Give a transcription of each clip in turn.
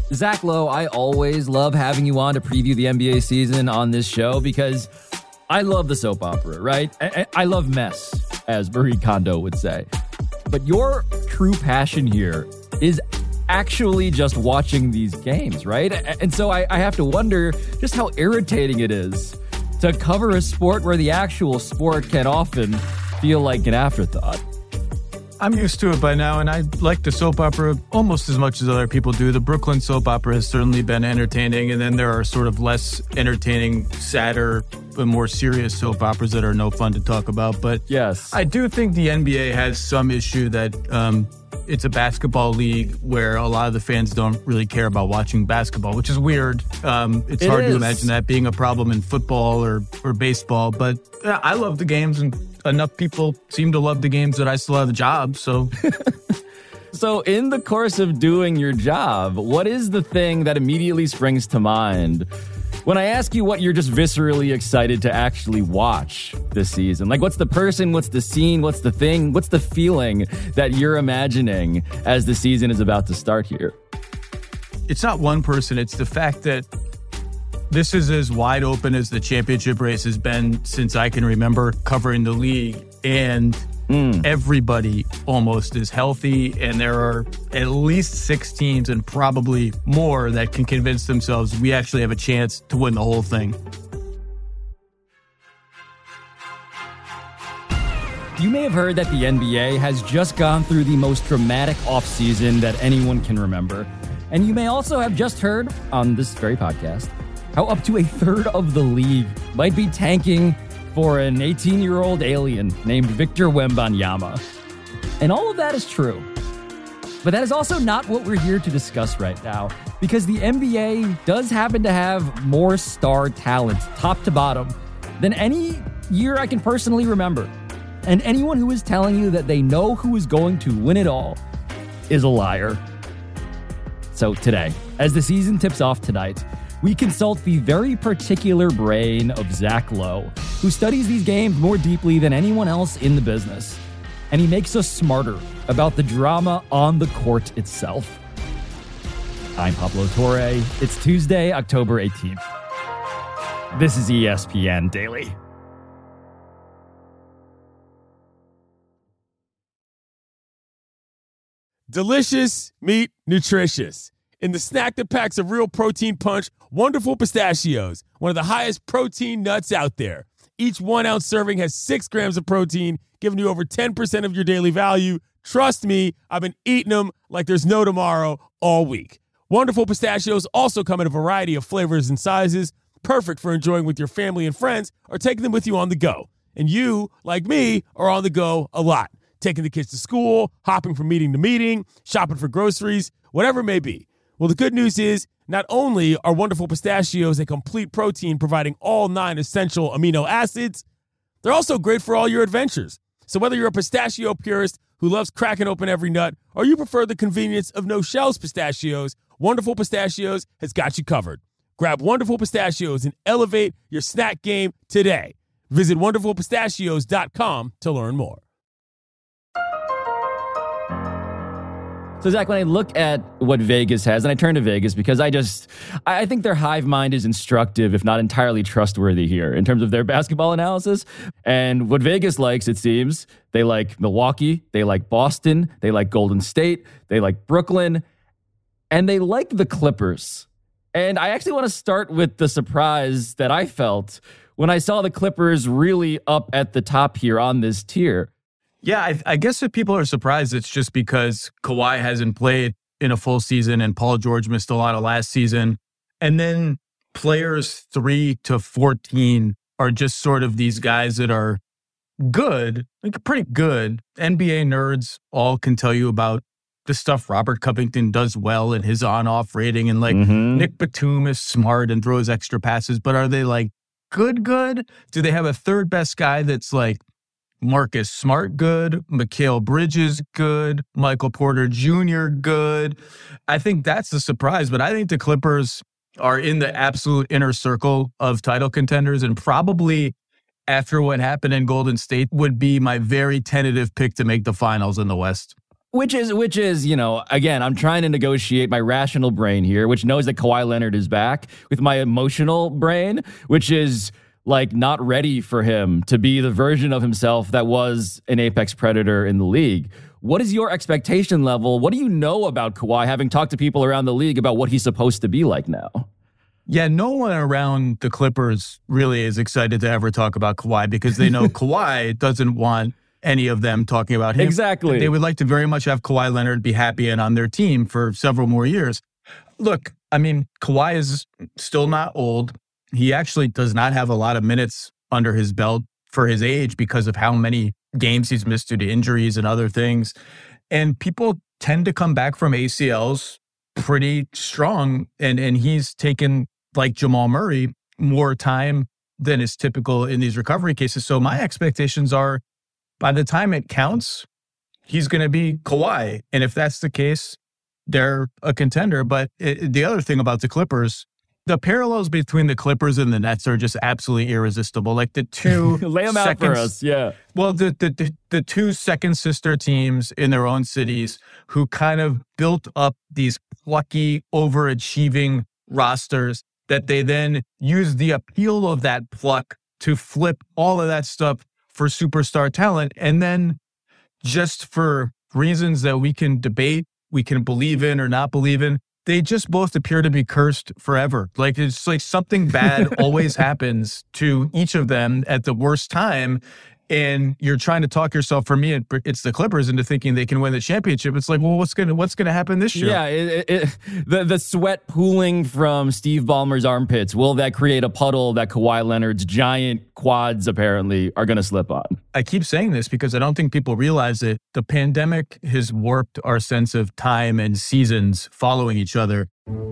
Zach Lowe, I always love having you on to preview the NBA season on this show because I love the soap opera, right? I love mess, as Marie Kondo would say. But your true passion here is actually just watching these games, right? And so I have to wonder just how irritating it is to cover a sport where the actual sport can often feel like an afterthought. I'm used to it by now, and I like the soap opera almost as much as other people do. The Brooklyn soap opera has certainly been entertaining, and then there are sort of less entertaining, sadder, but more serious soap operas that are no fun to talk about. But yes, I do think the NBA has some issue that it's a basketball league where a lot of the fans don't really care about watching basketball, which is weird. It's hard to imagine that being a problem in football or baseball. But I love the games, and enough people seem to love the games that I still have a job. So, so in the course of doing your job, what is the thing that immediately springs to mind when I ask you what you're just viscerally excited to actually watch this season? Like, what's the person, what's the scene, what's the thing, what's the feeling that you're imagining as the season is about to start here? It's not one person. It's the fact that this is as wide open as the championship race has been since I can remember covering the league. And everybody almost is healthy. And there are at least 6 teams and probably more that can convince themselves we actually have a chance to win the whole thing. You may have heard that the NBA has just gone through the most dramatic offseason that anyone can remember. And you may also have just heard on this very podcast how up to a third of the league might be tanking for an 18-year-old alien named Victor Wembanyama. And all of that is true. But that is also not what we're here to discuss right now, because the NBA does happen to have more star talent, top to bottom, than any year I can personally remember. And anyone who is telling you that they know who is going to win it all is a liar. So today, as the season tips off tonight, we consult the very particular brain of Zach Lowe, who studies these games more deeply than anyone else in the business. And he makes us smarter about the drama on the court itself. I'm Pablo Torre. It's Tuesday, October 18th. This is ESPN Daily. Delicious meat, nutritious. In the snack that packs a real protein punch, Wonderful Pistachios, one of the highest protein nuts out there. Each 1 ounce serving has 6 grams of protein, giving you over 10% of your daily value. Trust me, I've been eating them like there's no tomorrow all week. Wonderful Pistachios also come in a variety of flavors and sizes, perfect for enjoying with your family and friends or taking them with you on the go. And you, like me, are on the go a lot. Taking the kids to school, hopping from meeting to meeting, shopping for groceries, whatever it may be. Well, the good news is not only are Wonderful Pistachios a complete protein providing all 9 essential amino acids, they're also great for all your adventures. So whether you're a pistachio purist who loves cracking open every nut or you prefer the convenience of no-shells pistachios, Wonderful Pistachios has got you covered. Grab Wonderful Pistachios and elevate your snack game today. Visit WonderfulPistachios.com to learn more. So, Zach, when I look at what Vegas has, and I turn to Vegas because I think their hive mind is instructive, if not entirely trustworthy here in terms of their basketball analysis. And what Vegas likes, it seems, they like Milwaukee, they like Boston, they like Golden State, they like Brooklyn, and they like the Clippers. And I actually want to start with the surprise that I felt when I saw the Clippers really up at the top here on this tier. Yeah, I guess if people are surprised, it's just because Kawhi hasn't played in a full season and Paul George missed a lot of last season. And then players 3 to 14 are just sort of these guys that are good, like pretty good. NBA nerds all can tell you about the stuff Robert Covington does well and his on-off rating. And like Nick Batum is smart and throws extra passes, but are they like good? Do they have a third best guy that's like Marcus Smart good, Mikal Bridges good, Michael Porter Jr. good? I think that's the surprise, but I think the Clippers are in the absolute inner circle of title contenders, and probably after what happened in Golden State would be my very tentative pick to make the finals in the West. Which is, again, I'm trying to negotiate my rational brain here, which knows that Kawhi Leonard is back, with my emotional brain, which is like not ready for him to be the version of himself that was an apex predator in the league. What is your expectation level? What do you know about Kawhi, having talked to people around the league about what he's supposed to be like now? Yeah, no one around the Clippers really is excited to ever talk about Kawhi because they know Kawhi doesn't want any of them talking about him. Exactly. They would like to very much have Kawhi Leonard be happy and on their team for several more years. Look, I mean, Kawhi is still not old. He actually does not have a lot of minutes under his belt for his age because of how many games he's missed due to injuries and other things. And people tend to come back from ACLs pretty strong. And he's taken, like Jamal Murray, more time than is typical in these recovery cases. So my expectations are, by the time it counts, he's going to be Kawhi. And if that's the case, they're a contender. But the other thing about the Clippers, the parallels between the Clippers and the Nets are just absolutely irresistible. Like the two lay them out for us, yeah. Well, the two second sister teams in their own cities who kind of built up these plucky, overachieving rosters that they then use the appeal of that pluck to flip all of that stuff for superstar talent. And then just for reasons that we can debate, we can believe in or not believe in, they just both appear to be cursed forever. Like it's like something bad always happens to each of them at the worst time. And you're trying to talk yourself, for me, it's the Clippers, into thinking they can win the championship. It's like, well, what's gonna happen this year? Yeah, the sweat pooling from Steve Ballmer's armpits, will that create a puddle that Kawhi Leonard's giant quads apparently are going to slip on? I keep saying this because I don't think people realize it. The pandemic has warped our sense of time and seasons following each other.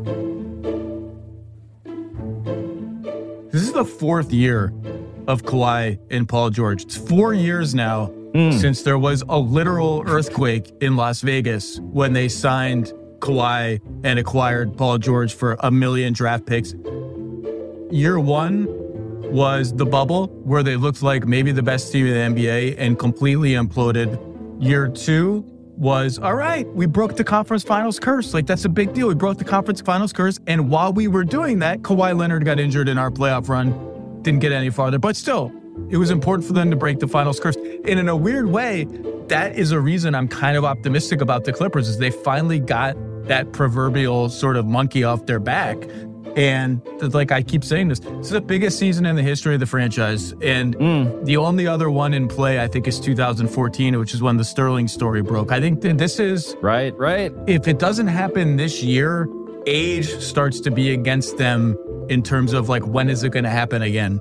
This is the fourth year of Kawhi and Paul George. It's 4 years now since there was a literal earthquake in Las Vegas when they signed Kawhi and acquired Paul George for $1 million draft picks. Year one was the bubble, where they looked like maybe the best team in the NBA and completely imploded. Year two was, all right, we broke the conference finals curse. Like, that's a big deal. We broke the conference finals curse. And while we were doing that, Kawhi Leonard got injured in our playoff run. Didn't get any farther, but still, it was important for them to break the finals curse. And in a weird way, that is a reason I'm kind of optimistic about the Clippers, is they finally got that proverbial sort of monkey off their back. And like I keep saying this is the biggest season in the history of the franchise. And the only other one in play, I think, is 2014, which is when the Sterling story broke. I think that this is... Right. If it doesn't happen this year, age starts to be against them in terms of like, when is it going to happen again?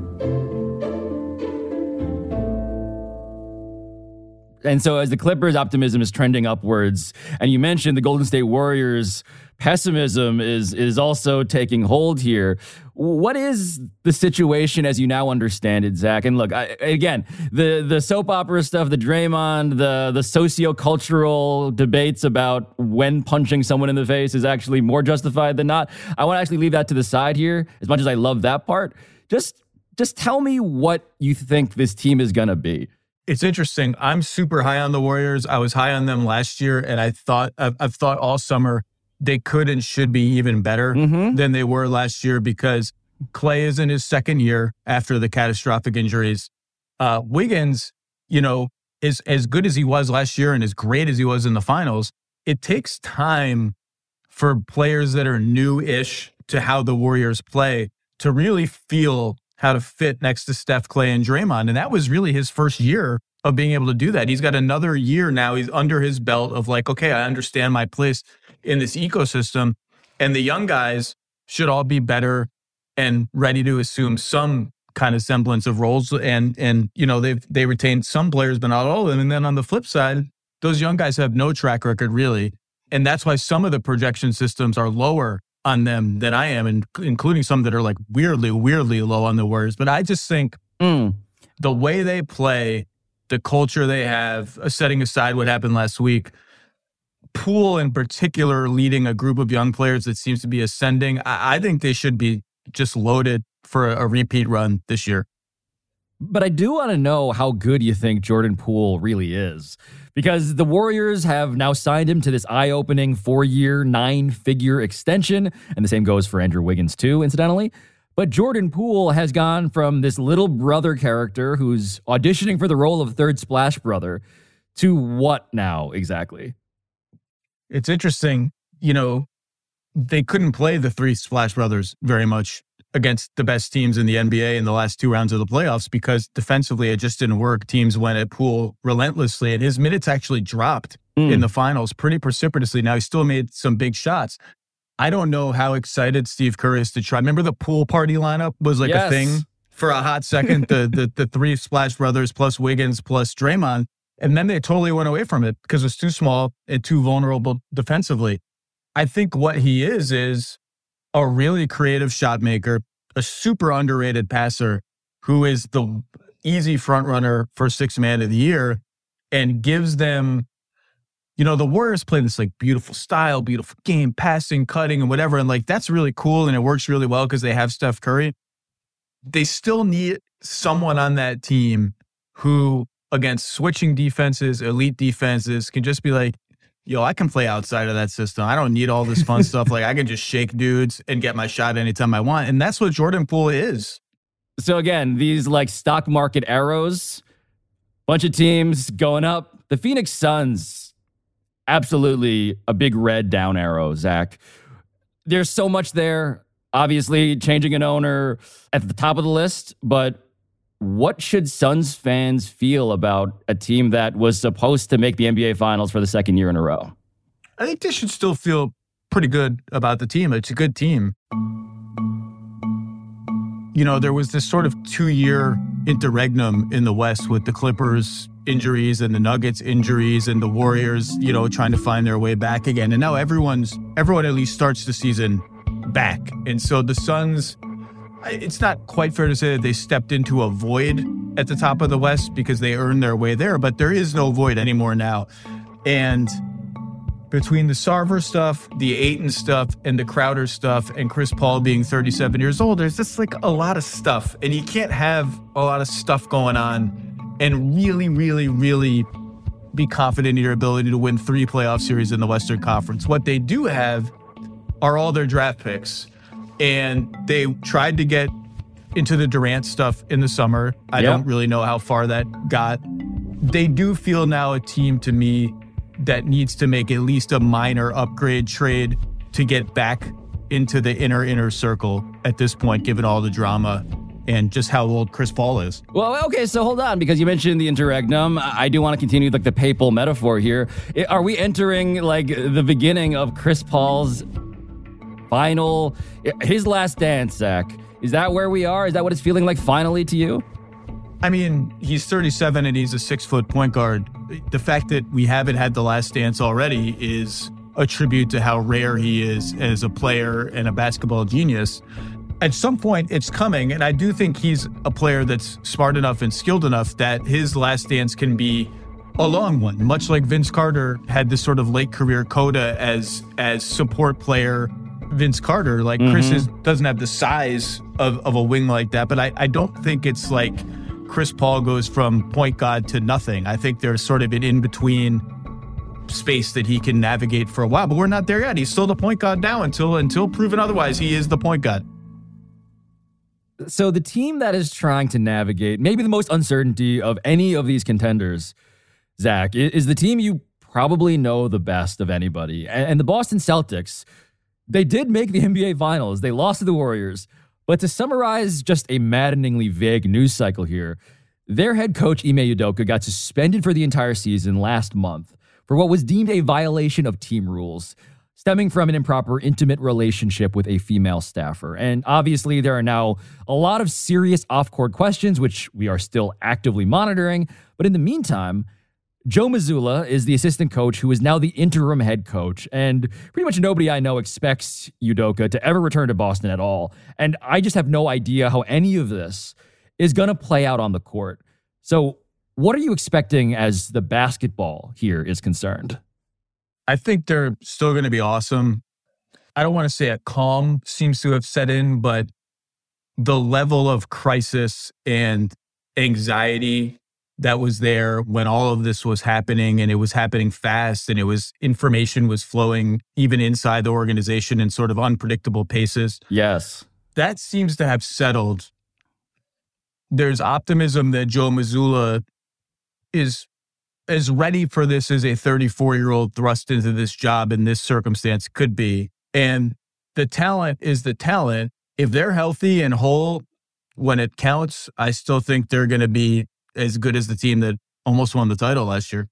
And so as the Clippers' optimism is trending upwards, and you mentioned the Golden State Warriors' pessimism is also taking hold here, what is the situation as you now understand it, Zach? And look, again, the soap opera stuff, the Draymond, the socio-cultural debates about when punching someone in the face is actually more justified than not, I want to actually leave that to the side here, as much as I love that part. Just tell me what you think this team is going to be. It's interesting. I'm super high on the Warriors. I was high on them last year, and I've thought all summer they could and should be even better than they were last year, because Klay is in his second year after the catastrophic injuries. Wiggins, is as good as he was last year and as great as he was in the finals. It takes time for players that are new-ish to how the Warriors play to really feel how to fit next to Steph, Klay, and Draymond. And that was really his first year of being able to do that. He's got another year now. He's under his belt of like, okay, I understand my place in this ecosystem. And the young guys should all be better and ready to assume some kind of semblance of roles. And they retained some players, but not all of them. And then on the flip side, those young guys have no track record, really. And that's why some of the projection systems are lower on them than I am, including some that are like weirdly low on the Warriors. But I just think the way they play, the culture they have, setting aside what happened last week, Poole in particular leading a group of young players that seems to be ascending, I think they should be just loaded for a repeat run this year. But I do want to know how good you think Jordan Poole really is. Because the Warriors have now signed him to this eye-opening 4-year, 9-figure extension. And the same goes for Andrew Wiggins too, incidentally. But Jordan Poole has gone from this little brother character who's auditioning for the role of third Splash Brother to what now exactly? It's interesting. You know, they couldn't play the three Splash Brothers very much against the best teams in the NBA in the last 2 rounds of the playoffs because defensively it just didn't work. Teams went at Poole relentlessly, and his minutes actually dropped in the finals pretty precipitously. Now, he still made some big shots. I don't know how excited Steve Kerr is to try. Remember the pool party lineup was like a thing for a hot second, the three Splash Brothers plus Wiggins plus Draymond, and then they totally went away from it because it was too small and too vulnerable defensively. I think what he is a really creative shot maker, a super underrated passer who is the easy front runner for Sixth Man of the Year and gives them, you know, the Warriors play this like beautiful style, beautiful game, passing, cutting and whatever. And like, that's really cool. And it works really well because they have Steph Curry. They still need someone on that team who against switching defenses, elite defenses can just be like, yo, I can play outside of that system. I don't need all this fun stuff. Like, I can just shake dudes and get my shot anytime I want. And that's what Jordan Poole is. So again, these like stock market arrows, bunch of teams going up. The Phoenix Suns, absolutely a big red down arrow, Zach. There's so much there. Obviously, changing an owner at the top of the list. But what should Suns fans feel about a team that was supposed to make the NBA Finals for the second year in a row? I think they should still feel pretty good about the team. It's a good team. You know, there was this sort of 2-year interregnum in the West with the Clippers injuries and the Nuggets injuries and the Warriors, you know, trying to find their way back again. And now everyone at least starts the season back. And so the Suns, it's not quite fair to say that they stepped into a void at the top of the West because they earned their way there, but there is no void anymore now. And between the Sarver stuff, the Ayton stuff, and the Crowder stuff, and Chris Paul being 37 years old, there's just like a lot of stuff. And you can't have a lot of stuff going on and really, really, really be confident in your ability to win 3 playoff series in the Western Conference. What they do have are all their draft picks. And they tried to get into the Durant stuff in the summer. I don't really know how far that got. They do feel now a team to me that needs to make at least a minor upgrade trade to get back into the inner circle at this point, given all the drama and just how old Chris Paul is. Well, okay, so hold on, because you mentioned the interregnum. I do want to continue like the papal metaphor here. Are we entering like the beginning of Chris Paul's his last dance, Zach? Is that where we are? Is that what it's feeling like finally to you? I mean, he's 37 and he's a 6-foot point guard. The fact that we haven't had the last dance already is a tribute to how rare he is as a player and a basketball genius. At some point, it's coming, and I do think he's a player that's smart enough and skilled enough that his last dance can be a long one, much like Vince Carter had this sort of late career coda as support player Vince Carter. Like Chris doesn't have the size of a wing like that, but I don't think it's like Chris Paul goes from point guard to nothing. I think there's sort of an in-between space that he can navigate for a while, but we're not there yet. He's still the point guard now until proven otherwise. He is the point guard. So the team that is trying to navigate maybe the most uncertainty of any of these contenders, Zach, is the team you probably know the best of anybody. And the Boston Celtics, they did make the NBA Finals. They lost to the Warriors. But to summarize just a maddeningly vague news cycle here, their head coach, Ime Udoka, got suspended for the entire season last month for what was deemed a violation of team rules, stemming from an improper intimate relationship with a female staffer. And obviously, there are now a lot of serious off-court questions, which we are still actively monitoring. But in the meantime, Joe Mazzulla is the assistant coach who is now the interim head coach, and pretty much nobody I know expects Udoka to ever return to Boston at all. And I just have no idea how any of this is going to play out on the court. So what are you expecting as the basketball here is concerned? I think they're still going to be awesome. I don't want to say a calm seems to have set in, but the level of crisis and anxiety that was there when all of this was happening, and it was happening fast, and information was flowing even inside the organization in sort of unpredictable paces. Yes. That seems to have settled. There's optimism that Joe Mazzulla is as ready for this as a 34-year-old thrust into this job in this circumstance could be. And the talent is the talent. If they're healthy and whole when it counts, I still think they're going to be as good as the team that almost won the title last year.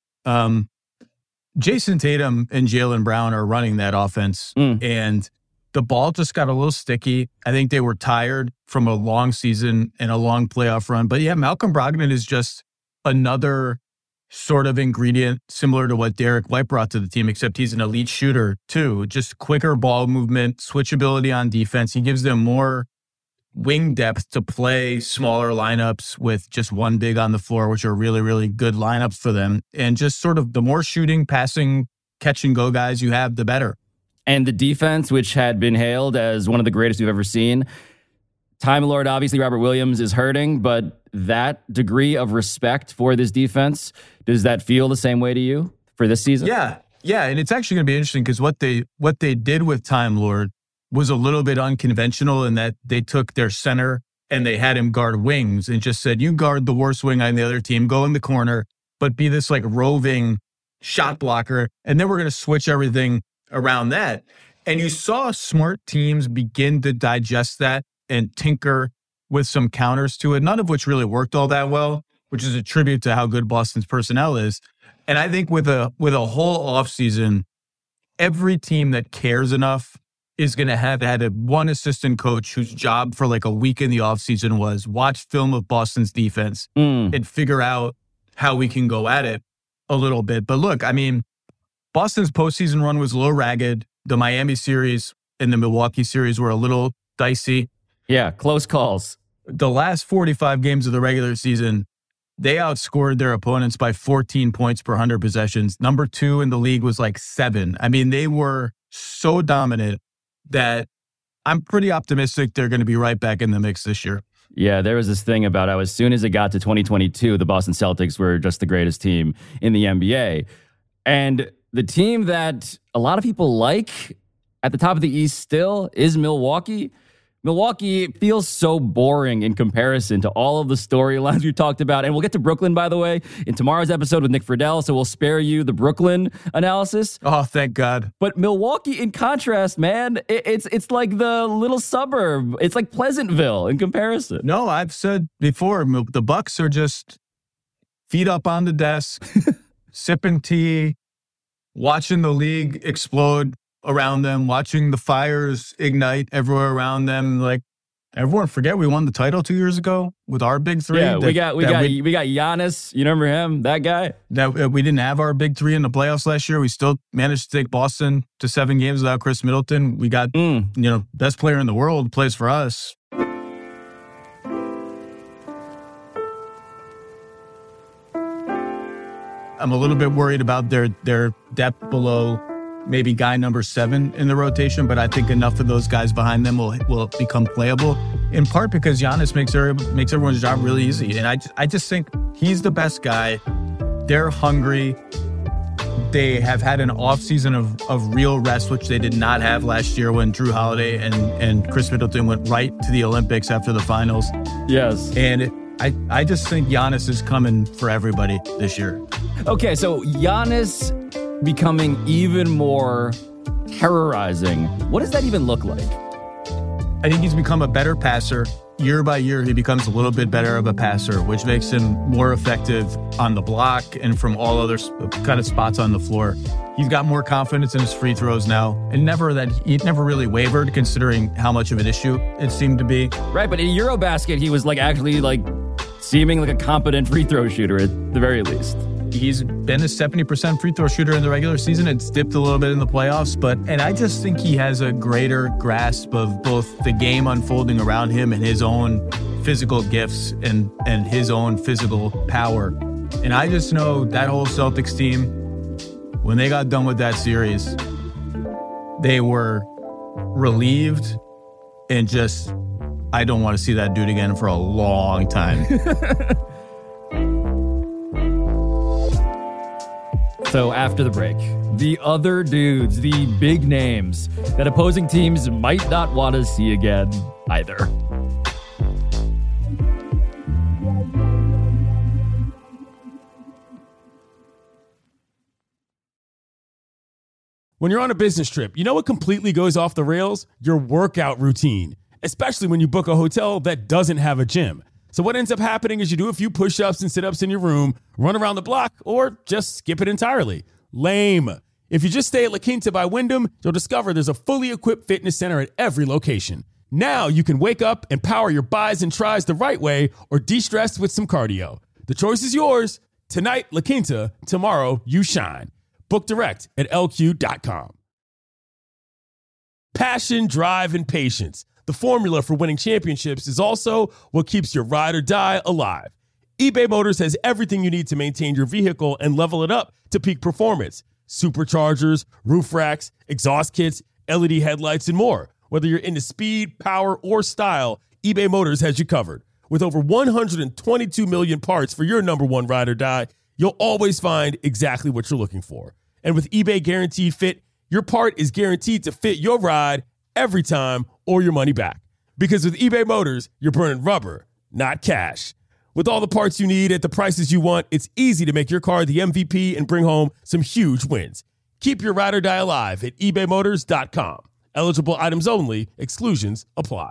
Jason Tatum and Jaylen Brown are running that offense, and the ball just got a little sticky. I think they were tired from a long season and a long playoff run. But yeah, Malcolm Brogdon is just another sort of ingredient similar to what Derek White brought to the team, except he's an elite shooter too. Just quicker ball movement, switchability on defense. He gives them more wing depth to play smaller lineups with just one big on the floor, which are really, really good lineups for them. And just sort of the more shooting, passing, catch and go guys you have, the better. And the defense, which had been hailed as one of the greatest we've ever seen. Time Lord, obviously, Robert Williams is hurting, but that degree of respect for this defense, does that feel the same way to you for this season? Yeah. And it's actually going to be interesting because what they did with Time Lord was a little bit unconventional in that they took their center and they had him guard wings and just said, you guard the worst wing on the other team, go in the corner, but be this like roving shot blocker. And then we're going to switch everything around that. And you saw smart teams begin to digest that and tinker with some counters to it, none of which really worked all that well, which is a tribute to how good Boston's personnel is. And I think with a whole offseason, every team that cares enough is going to have had one assistant coach whose job for like a week in the offseason was watch film of Boston's defense and figure out how we can go at it a little bit. But look, I mean, Boston's postseason run was a little ragged. The Miami series and the Milwaukee series were a little dicey. Yeah, close calls. The last 45 games of the regular season, they outscored their opponents by 14 points per 100 possessions. Number 2 in the league was like 7. I mean, they were so dominant that I'm pretty optimistic they're going to be right back in the mix this year. Yeah, there was this thing about how as soon as it got to 2022, the Boston Celtics were just the greatest team in the NBA. And the team that a lot of people like at the top of the East still is Milwaukee. Milwaukee feels so boring in comparison to all of the storylines we talked about. And we'll get to Brooklyn, by the way, in tomorrow's episode with Nick Friedel, so we'll spare you the Brooklyn analysis. Oh, thank God. But Milwaukee, in contrast, man, it's like the little suburb. It's like Pleasantville in comparison. No, I've said before, the Bucks are just feet up on the desk, sipping tea, watching the league explode around them, watching the fires ignite everywhere around them. Like, everyone forget we won the title 2 years ago with our big three. Yeah, we got Giannis. You remember him? That guy. That we didn't have our big three in the playoffs last year. We still managed to take Boston to 7 games without Chris Middleton. We got best player in the world plays for us. I'm a little bit worried about their depth below maybe guy number 7 in the rotation, but I think enough of those guys behind them will become playable, in part because Giannis makes everyone's job really easy. And I just think he's the best guy. They're hungry. They have had an offseason of real rest, which they did not have last year when Drew Holiday and Chris Middleton went right to the Olympics after the finals. Yes. And I just think Giannis is coming for everybody this year. Okay, so Giannis becoming even more terrorizing. What does that even look like? I think he's become a better passer. Year by year, he becomes a little bit better of a passer, which makes him more effective on the block and from all other kind of spots on the floor. He's got more confidence in his free throws now, and he never really wavered considering how much of an issue it seemed to be. Right, but in Eurobasket, he was actually seeming like a competent free throw shooter at the very least. He's been a 70% free throw shooter in the regular season. It's dipped a little bit in the playoffs, and I just think he has a greater grasp of both the game unfolding around him and his own physical gifts and his own physical power. And I just know that whole Celtics team, when they got done with that series, they were relieved and just, I don't want to see that dude again for a long time. So after the break, the other dudes, the big names that opposing teams might not want to see again either. When you're on a business trip, you know what completely goes off the rails? Your workout routine, especially when you book a hotel that doesn't have a gym. So what ends up happening is you do a few push-ups and sit-ups in your room, run around the block, or just skip it entirely. Lame. If you just stay at La Quinta by Wyndham, you'll discover there's a fully equipped fitness center at every location. Now you can wake up and power your buys and tries the right way or de-stress with some cardio. The choice is yours. Tonight, La Quinta. Tomorrow, you shine. Book direct at LQ.com. Passion, drive, and patience. The formula for winning championships is also what keeps your ride or die alive. eBay Motors has everything you need to maintain your vehicle and level it up to peak performance. Superchargers, roof racks, exhaust kits, LED headlights, and more. Whether you're into speed, power, or style, eBay Motors has you covered. With over 122 million parts for your number one ride or die, you'll always find exactly what you're looking for. And with eBay Guaranteed Fit, your part is guaranteed to fit your ride every time or your money back. Because with eBay Motors, you're burning rubber, not cash. With all the parts you need at the prices you want, it's easy to make your car the MVP and bring home some huge wins. Keep your ride or die alive at ebaymotors.com. Eligible items only. Exclusions apply.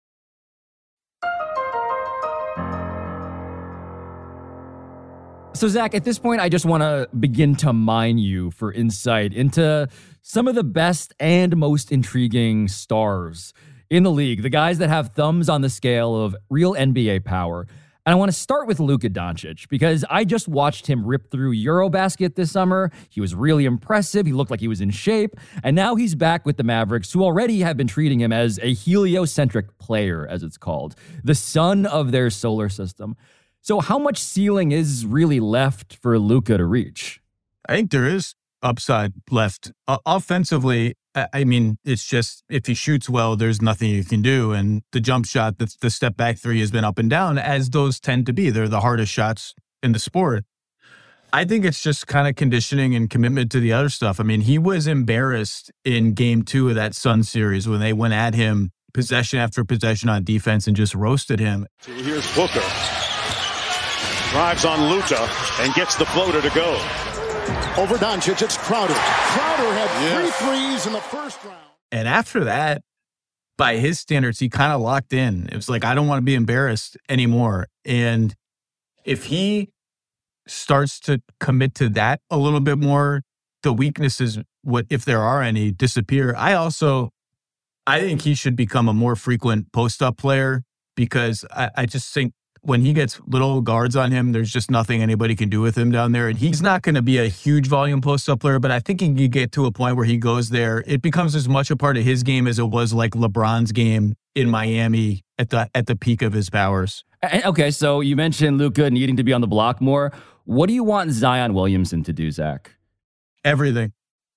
So, Zach, at this point, I just want to begin to mine you for insight into some of the best and most intriguing stars in the league, the guys that have thumbs on the scale of real NBA power. And I want to start with Luka Doncic because I just watched him rip through Eurobasket this summer. He was really impressive. He looked like he was in shape. And now he's back with the Mavericks, who already have been treating him as a heliocentric player, as it's called, the sun of their solar system. So how much ceiling is really left for Luka to reach? I think there is upside left. Offensively, I mean, it's just if he shoots well, there's nothing you can do. And the jump shot, the step back three has been up and down, as those tend to be. They're the hardest shots in the sport. I think it's just kind of conditioning and commitment to the other stuff. I mean, he was embarrassed in game 2 of that Suns series when they went at him possession after possession on defense and just roasted him. So here's Booker. Drives on Luka and gets the floater to go. Over Doncic, it's Crowder. Crowder had 3 threes in the first round. And after that, by his standards, he kind of locked in. It was like, I don't want to be embarrassed anymore. And if he starts to commit to that a little bit more, the weaknesses, what if there are any, disappear. I think he should become a more frequent post-up player because I just think when he gets little guards on him, there's just nothing anybody can do with him down there. And he's not going to be a huge volume post-up player, but I think he can get to a point where he goes there. It becomes as much a part of his game as it was like LeBron's game in Miami at the peak of his powers. Okay, so you mentioned Luka needing to be on the block more. What do you want Zion Williamson to do, Zach? Everything.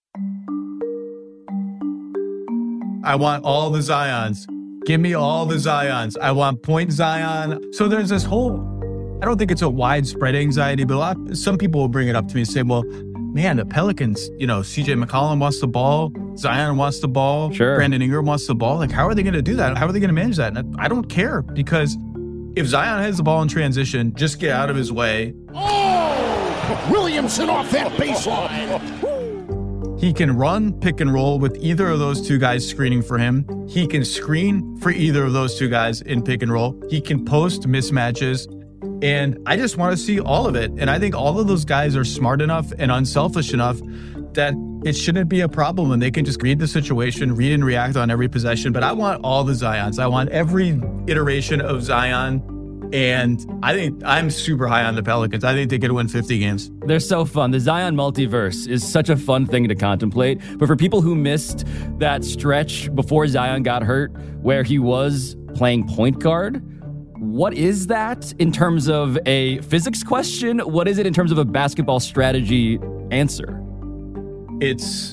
I want all the Zions. Give me all the Zions. I want point Zion. So there's this whole, I don't think it's a widespread anxiety, but some people will bring it up to me and say, well, man, the Pelicans, CJ McCollum wants the ball. Zion wants the ball. Sure. Brandon Ingram wants the ball. Like, how are they going to do that? How are they going to manage that? And I don't care because if Zion has the ball in transition, just get out of his way. Oh, Williamson off that baseline. He can run pick and roll with either of those two guys screening for him. He can screen for either of those two guys in pick and roll. He can post mismatches. And I just want to see all of it. And I think all of those guys are smart enough and unselfish enough that it shouldn't be a problem and they can just read the situation, read and react on every possession. But I want all the Zions. I want every iteration of Zion. And I think I'm super high on the Pelicans. I think they could win 50 games. They're so fun. The Zion multiverse is such a fun thing to contemplate. But for people who missed that stretch before Zion got hurt, where he was playing point guard, what is that in terms of a physics question? What is it in terms of a basketball strategy answer? It's,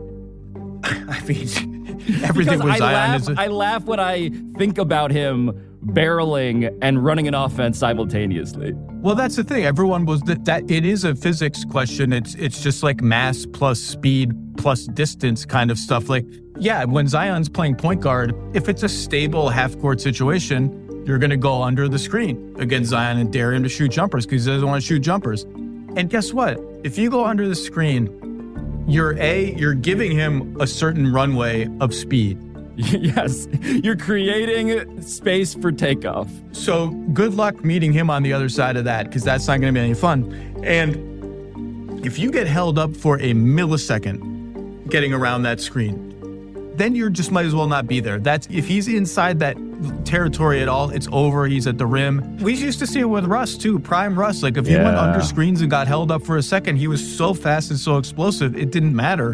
I mean, everything with Zion is... I laugh when I think about him barreling and running an offense simultaneously. Well, that's the thing. Everyone was that it is a physics question. It's just like mass plus speed plus distance kind of stuff. Like, yeah, when Zion's playing point guard, if it's a stable half-court situation, you're going to go under the screen against Zion and dare him to shoot jumpers because he doesn't want to shoot jumpers. And guess what? If you go under the screen, you're giving him a certain runway of speed. Yes, you're creating space for takeoff. So good luck meeting him on the other side of that, because that's not going to be any fun. And if you get held up for a millisecond getting around that screen, then you just might as well not be there. That's if he's inside that territory at all, it's over. He's at the rim. We used to see it with Russ too, prime Russ. Like if he went under screens and got held up for a second, he was so fast and so explosive, it didn't matter.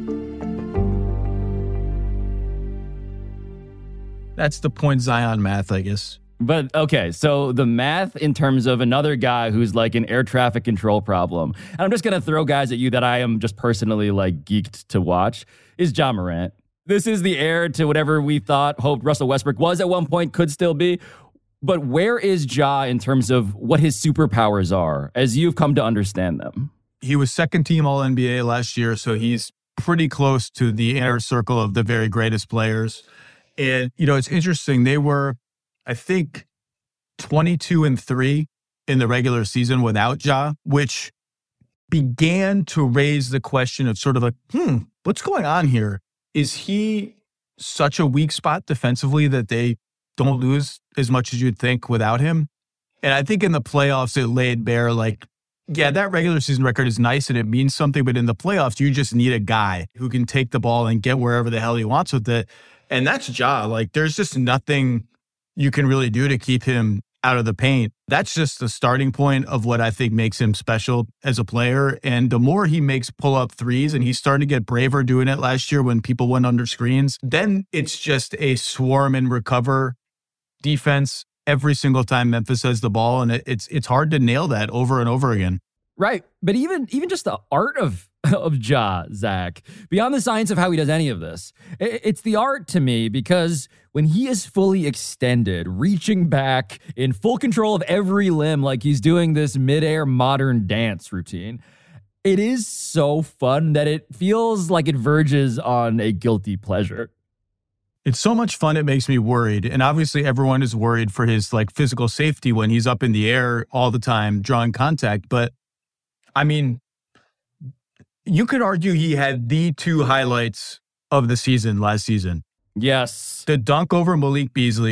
That's the point Zion math, I guess. But okay, so the math in terms of another guy who's like an air traffic control problem, and I'm just going to throw guys at you that I am just personally like geeked to watch, is Ja Morant. This is the heir to whatever we hoped Russell Westbrook was at one point, could still be. But where is Ja in terms of what his superpowers are, as you've come to understand them? He was second team All-NBA last year, so he's pretty close to the inner circle of the very greatest players. And, you know, it's interesting. They were, I think, 22-3 in the regular season without Ja, which began to raise the question of sort of like, what's going on here? Is he such a weak spot defensively that they don't lose as much as you'd think without him? And I think in the playoffs, it laid bare like, yeah, that regular season record is nice and it means something, but in the playoffs, you just need a guy who can take the ball and get wherever the hell he wants with it. And that's Ja. Like, there's just nothing you can really do to keep him out of the paint. That's just the starting point of what I think makes him special as a player. And the more he makes pull-up threes, and he's starting to get braver doing it last year when people went under screens, then it's just a swarm and recover defense every single time Memphis has the ball. And it's hard to nail that over and over again. Right. But even just the art of Ja, Zach, beyond the science of how he does any of this, it's the art to me, because when he is fully extended, reaching back in full control of every limb, like he's doing this midair modern dance routine, it is so fun that it feels like it verges on a guilty pleasure. It's so much fun, it makes me worried. And obviously everyone is worried for his like physical safety when he's up in the air all the time, drawing contact. But I mean, you could argue he had the two highlights of the season last season. Yes. The dunk over Malik Beasley,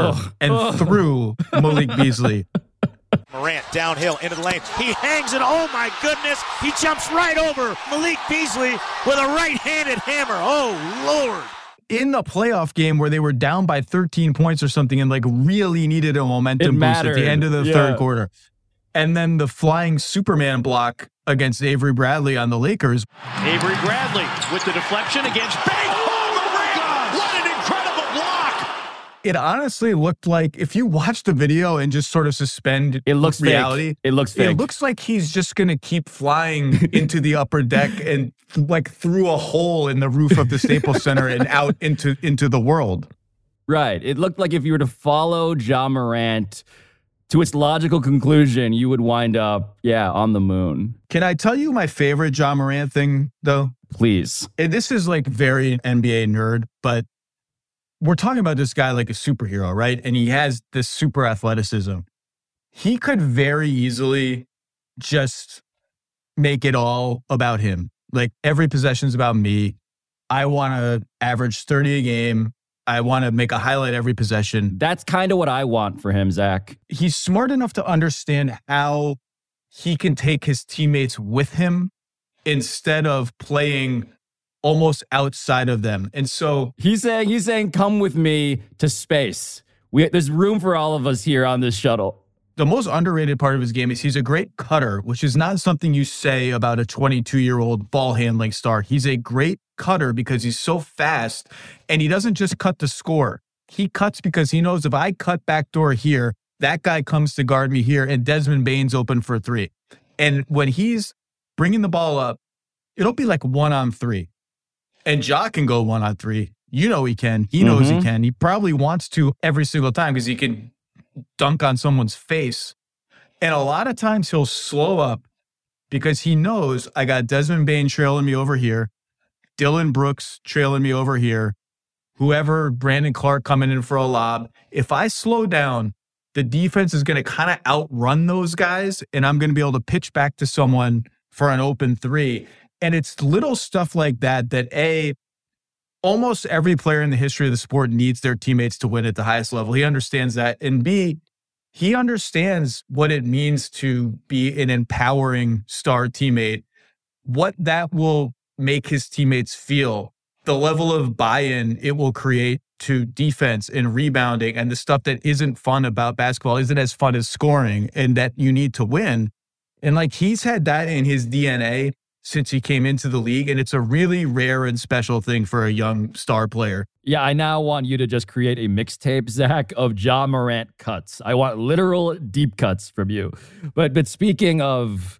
through Malik Beasley. Morant downhill into the lane. He hangs and oh my goodness, he jumps right over Malik Beasley with a right-handed hammer. Oh, Lord. In the playoff game where they were down by 13 points or something and like really needed a momentum boost at the end of the third quarter. And then the flying Superman block against Avery Bradley on the Lakers. Avery Bradley with the deflection against Bang. Oh, Morant! What an incredible block! It honestly looked like, if you watch the video and just sort of suspend reality, fake. It looks fake. It looks like he's just going to keep flying into the upper deck and like through a hole in the roof of the Staples Center and out into the world. Right. It looked like if you were to follow Ja Morant to its logical conclusion, you would wind up, on the moon. Can I tell you my favorite Ja Morant thing, though? Please. And this is like very NBA nerd, but we're talking about this guy like a superhero, right? And he has this super athleticism. He could very easily just make it all about him. Like, every possession's about me. I want to average 30 a game. I want to make a highlight every possession. That's kind of what I want for him, Zach. He's smart enough to understand how he can take his teammates with him instead of playing almost outside of them. And so he's saying, come with me to space. There's room for all of us here on this shuttle. The most underrated part of his game is he's a great cutter, which is not something you say about a 22-year-old ball handling star. He's a great cutter because he's so fast, and he doesn't just cut to score. He cuts because he knows if I cut backdoor here, that guy comes to guard me here, and Desmond Bane's open for a three. And when he's bringing the ball up, it'll be like 1-on-3. And Ja can go 1-on-3. You know he can. He knows he can. He probably wants to every single time because he can dunk on someone's face. And a lot of times he'll slow up because he knows I got Desmond Bane trailing me over here, Dylan Brooks trailing me over here, whoever, Brandon Clark coming in for a lob. If I slow down, the defense is going to kind of outrun those guys, and I'm going to be able to pitch back to someone for an open three. And it's little stuff like that, almost every player in the history of the sport needs their teammates to win at the highest level. He understands that. And B, he understands what it means to be an empowering star teammate, what that will make his teammates feel, the level of buy-in it will create to defense and rebounding, and the stuff that isn't fun about basketball isn't as fun as scoring, and that you need to win. And like, he's had that in his DNA since he came into the league, and it's a really rare and special thing for a young star player. Yeah, I now want you to just create a mixtape, Zach, of Ja Morant cuts. I want literal deep cuts from you. But speaking of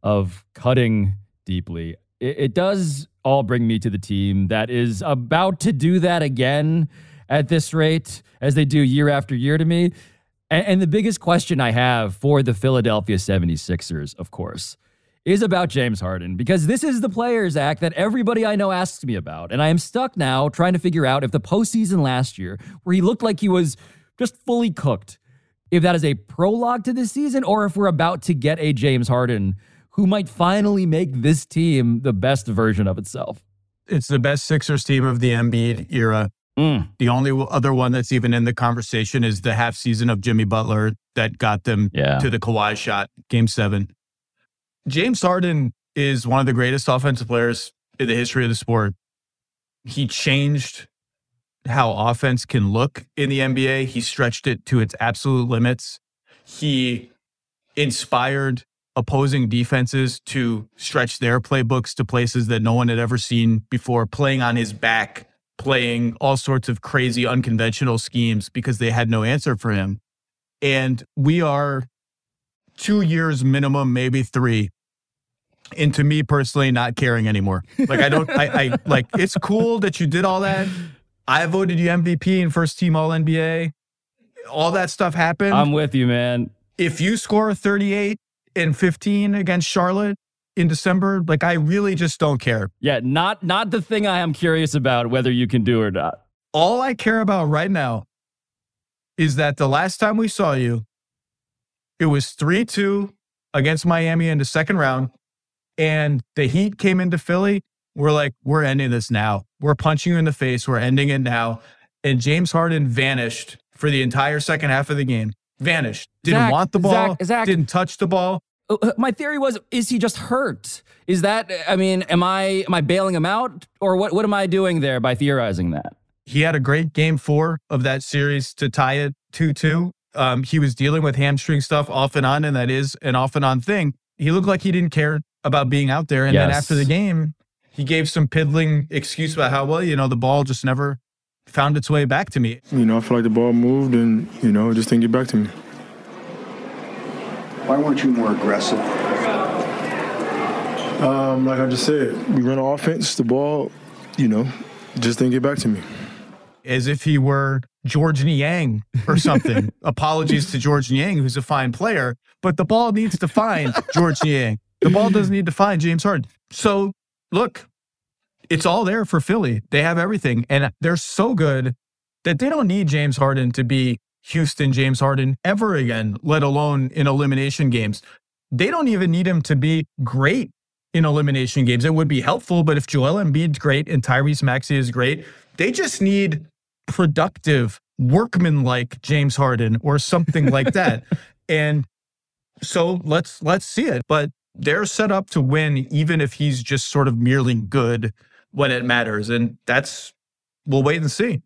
cutting deeply, it does all bring me to the team that is about to do that again at this rate, as they do year after year to me. And the biggest question I have for the Philadelphia 76ers, of course, is about James Harden, because this is the player, Zach, that everybody I know asks me about. And I am stuck now trying to figure out if the postseason last year, where he looked like he was just fully cooked, if that is a prologue to this season, or if we're about to get a James Harden who might finally make this team the best version of itself. It's the best Sixers team of the Embiid era. The only other one that's even in the conversation is the half season of Jimmy Butler that got them to the Kawhi shot, Game 7. James Harden is one of the greatest offensive players in the history of the sport. He changed how offense can look in the NBA. He stretched it to its absolute limits. He inspired opposing defenses to stretch their playbooks to places that no one had ever seen before, playing on his back, playing all sorts of crazy, unconventional schemes because they had no answer for him. And we are 2 years minimum, maybe 3, into me personally not caring anymore. Like, I like, it's cool that you did all that. I voted you MVP and first team All NBA. All that stuff happened. I'm with you, man. If you score 38 and 15 against Charlotte in December, like, I really just don't care. Yeah, not the thing I am curious about whether you can do or not. All I care about right now is that the last time we saw you, it was 3-2 against Miami in the second round, and the Heat came into Philly. We're like, we're ending this now. We're punching you in the face. We're ending it now. And James Harden vanished for the entire second half of the game. Vanished. Didn't want the ball. Zach, didn't touch the ball. My theory was, is he just hurt? Is that, I mean, am I bailing him out? Or what am I doing there by theorizing that? He had a great game 4 of that series to tie it 2-2. He was dealing with hamstring stuff off and on, and that is an off and on thing. He looked like he didn't care about being out there. And then after the game, he gave some piddling excuse about how, well, the ball just never found its way back to me. I feel like the ball moved and, it just didn't get back to me. Why weren't you more aggressive? Like I just said, we run offense, the ball, just didn't get back to me. As if he were George Niang or something. Apologies to George Niang, who's a fine player, but the ball needs to find George Niang. The ball doesn't need to find James Harden. So, look, it's all there for Philly. They have everything, and they're so good that they don't need James Harden to be Houston James Harden ever again, let alone in elimination games. They don't even need him to be great in elimination games. It would be helpful, but if Joel Embiid's great and Tyrese Maxey is great, they just need productive, workman-like James Harden or something like that. And so let's see it. But they're set up to win, even if he's just sort of merely good when it matters. And we'll wait and see.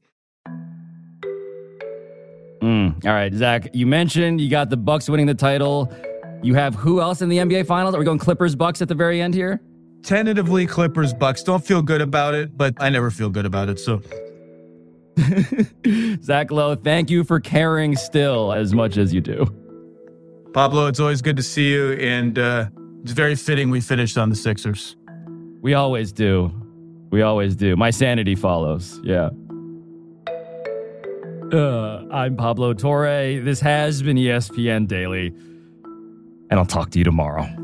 All right, Zach, you mentioned you got the Bucks winning the title. You have who else in the NBA Finals? Are we going Clippers-Bucks at the very end here? Tentatively Clippers-Bucks. Don't feel good about it, but I never feel good about it, so. Zach Lowe, thank you for caring still as much as you do. Pablo, it's always good to see you, and it's very fitting we finished on the Sixers. We always do. My sanity follows, yeah. I'm Pablo Torre. This has been ESPN Daily, and I'll talk to you tomorrow.